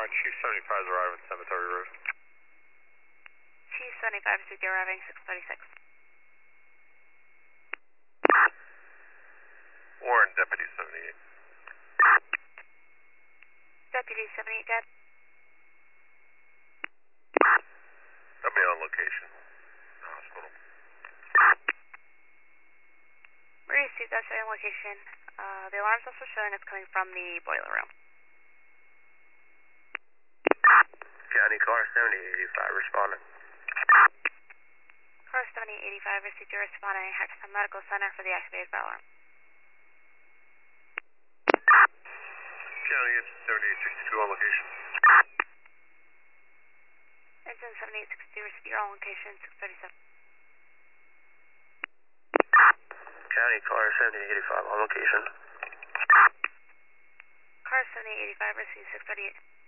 Chief 75 is arriving at Cemetery Road. Chief 75 is arriving 636. Warren, Deputy 78. Deputy 78, Dad. I'll be on location. Hospital. We received that same location. The alarm's also showing it's coming from the boiler room. County Car 7085 responding. Car 7085 received your responding Hexham Medical Center for the activated bell alarm. County 7862 on location. Engine 7862 received your on location 637. County Car 7085 on location. Car 7085 received 638.